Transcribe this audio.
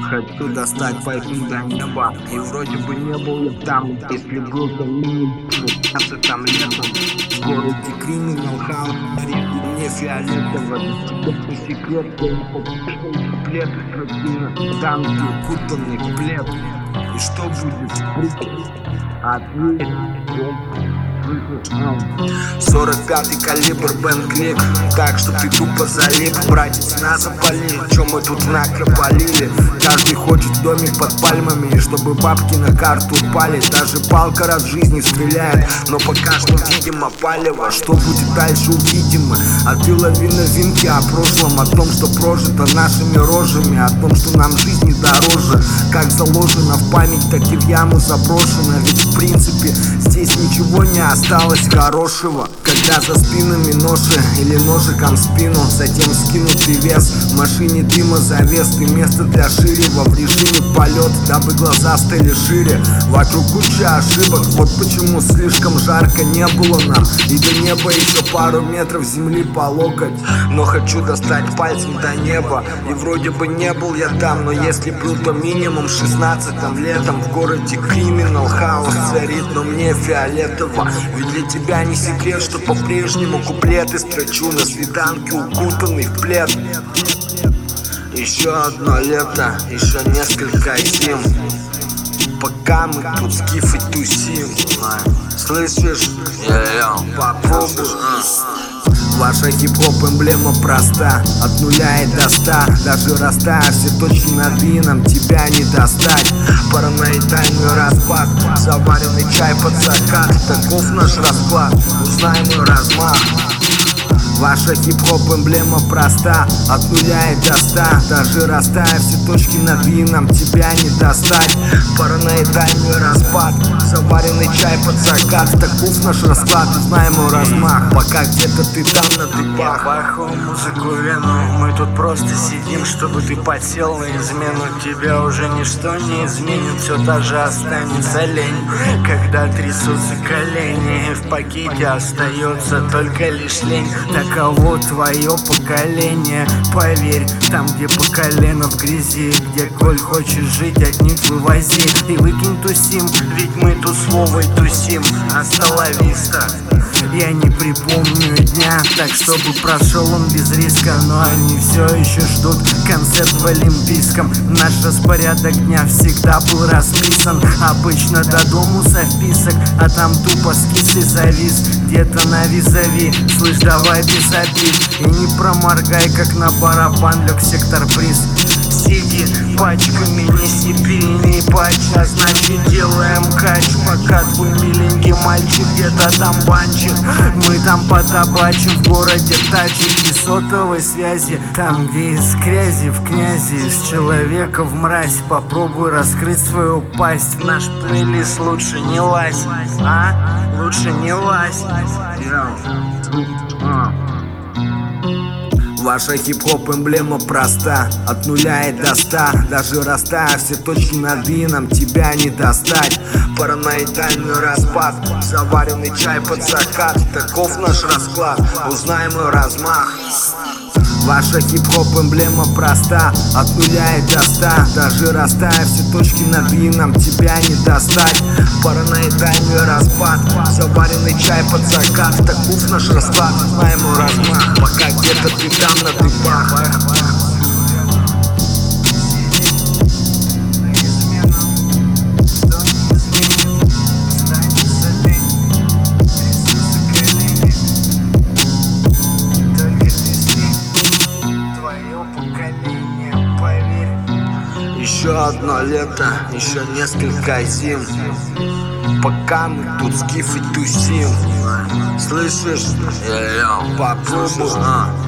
Хочу достать пойти до неба. И вроде бы не был я там. Если был, то минимум 15 там летом. В городе Криминал Хаус, мне фиолетово. Тебе по секрету я попал куплет из тротина. Танки укутанный в плед. И что будет? Ответь. 45-й калибр Бен Крик. Так что ты тупо залип. Братец, нас запалили, чё мы тут накропалили. Каждый хочет домик под пальмами, и чтобы бабки на карту упали. Даже палка раз в жизни стреляет, но пока что видимо палево. Что будет дальше, увидим мы. А ты лови новинки о прошлом, о том, что прожито нашими рожами, о том, что нам жизнь не дороже. Как заложено в память, так и в яму заброшено. Ведь в принципе здесь ничего не осталось хорошего. Когда за спинами ноши или ножиком в спину, затем скинутый вес, в машине дыма завес. Ты место для ширева в режиме полет, дабы глаза стали шире. Вокруг куча ошибок, вот почему слишком жарко не было нам. И до неба еще пару метров земли по локоть. Но хочу достать пальцем до неба. И вроде бы не был я там, но если был, то минимум 16-м летом. В городе Криминал Хаус царит, но мне фиолетово. Ведь для тебя не секрет, что по-прежнему куплеты строчу на свиданке, укутанный в плед. Еще одно лето, еще несколько зим, пока мы тут скифы тусим. Слышишь? Попробуй. Ваша хип-хоп эмблема проста, от нуля и до 100. Даже растая все точки над «и», нам тебя не достать. Параноидальный распад, заваренный чай под закат. Таков наш расклад, узнай мой размах. Ваша хип-хоп эмблема проста, от нуля и до 100. Даже растая все точки над «и», нам тебя не достать. Параноидальный распад, заваренный чай под закат. Таков наш расклад, узнай мой размах. Пока где-то ты там на тыпах. Я бахаю музыку вену, мы тут просто сидим, чтобы ты подсел на измену. Тебя уже ничто не изменит, все та же останется лень. Когда трясутся колени, в пакете остается только лишь лень. Таково твое поколение, поверь, там где по колено в грязи, где коль хочешь жить, отнюдь вывози. И выкинь тусим, ведь мы тут с Вовой тусим. Асталависта. Я не припомню дня, так чтобы прошел он без риска. Но они все еще ждут концерт в Олимпийском. Наш распорядок дня всегда был расписан. Обычно до дому совписок, а там тупо скис и завис. Где-то на визави, слышь, давай без обид. И не проморгай, как на барабан лег сектор приз. Сиди пачками, неси перени патч, а значит делаем кач. Пока твой миленький мальчик где-то там банчит, мы там потабачим в городе тачек и сотовой связи. Там где из грязи в князи, из человека в мразь. Попробуй раскрыть свою пасть, в наш плейлист лучше не лазь, а? Лучше не лазь. Ваша хип-хоп эмблема проста, от нуля и до 100. Даже растая все точки над «и», нам тебя не достать. Параноидальный распад, заваренный чай под закат. Таков наш расклад, узнай мой размах. Ваша хип-хоп эмблема проста, от нуля и до 100. Даже растая все точки над «и», нам тебя не достать. Параноидальный распад, заваренный чай под закат. Таков наш расклад, узнай мой размах. Пока где-то ты там на тыпах. Еще одно лето, еще несколько зим, пока мы тут скифы тусим. Слышишь? Попробуй.